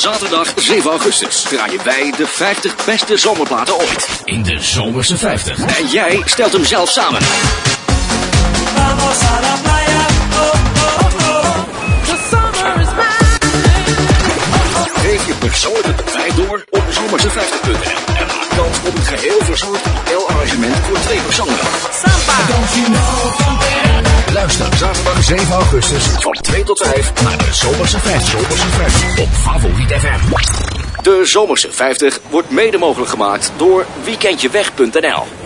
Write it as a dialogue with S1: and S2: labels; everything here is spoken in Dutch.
S1: zaterdag 7 augustus draaien wij de 50 beste zomerplaten ooit. In de Zomerse 50. En jij stelt hem zelf samen.
S2: Vamos a la playa, the summer is
S1: Geef je persoonlijke bedrijf door op zomerse50.nl en maak kans op een geheel verzorgd hotelarrangement voor 2 personen. Luister zaterdag 7 augustus van 2 tot 5 naar de Zomerse 50 op Favoriet FM. De Zomerse 50 wordt mede mogelijk gemaakt door weekendjeweg.nl.